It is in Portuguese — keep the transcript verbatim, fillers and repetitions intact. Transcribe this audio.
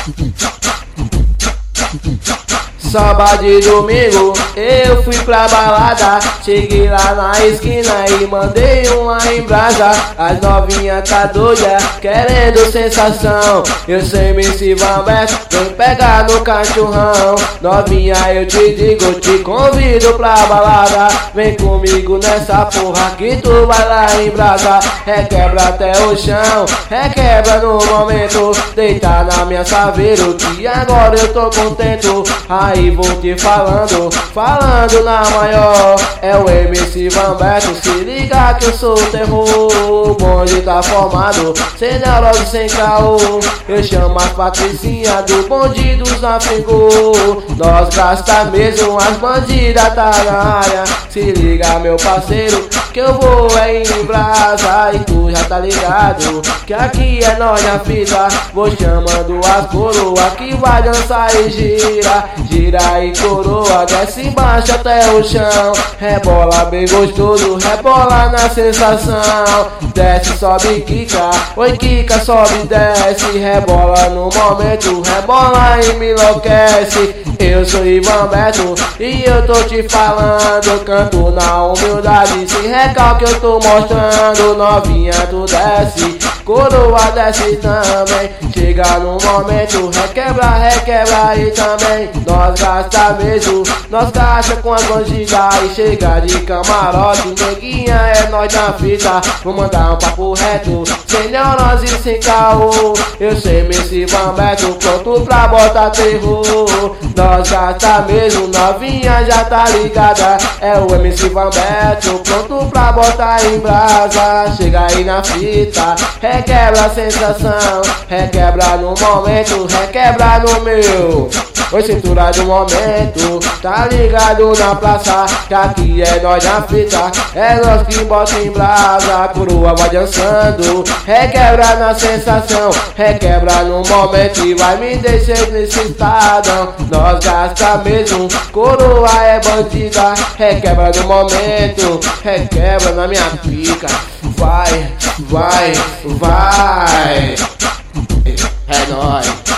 Sábado e domingo eu fui pra balada. Cheguei lá na esquina e mandei uma em brasa. As novinhas tá doida, querendo sensação. Eu sei me se Vambeto, vem pegar no cachorrão. Novinha, eu te digo, te convido pra balada. Vem comigo nessa porra que tu vai lá em brasa. Requebra até o chão, requebra no momento. Deita na minha saveiro que agora eu tô contento. Aí vou te falando, falando na maior. É o M C Vambeto, se liga que eu sou o terror. O bonde tá formado, sem neurose, sem caô. Eu chamo as patricinhas do bonde dos afegos. Nós gasta mesmo, as bandidas tá na área. Se liga meu parceiro, que eu vou é em brasa. E tu já tá ligado, que aqui é nós na fita. Vou chamando as coroas que vai dançar e gira. Gira e coroa, desce embaixo até o chão. Rebola bem gostoso, rebola na sensação. Desce, sobe, quica, oi quica, sobe, desce. Rebola no momento, rebola e me enlouquece. Eu sou Vambeto e eu tô te falando. Canto na humildade, sem recalque eu tô mostrando. Novinha tu desce, coroa desce também. Chega no momento, requebra, requebra e também. Nós gasta mesmo, nós gasta com as bandidas. E chega de camarote, neguinha é nós na fita. Vou mandar um papo reto, sem neurose e sem caô. Eu sei M C Vambeto, pronto pra botar terror. Nós gasta mesmo, novinha já tá ligada. É o M C Vambeto, pronto pra botar em brasa. Chega aí na fita, requebra a sensação. Requebra no momento, requebra no meu. Oi, cintura do momento, tá ligado na praça, que aqui é nós na fita, é nós que bota em brasa. A coroa vai dançando, requebra na sensação, requebra no momento e vai me deixar nesse estado. Nós gasta mesmo, coroa é bandida, requebra no momento, requebra na minha pica. Vai, vai, vai, é nóis.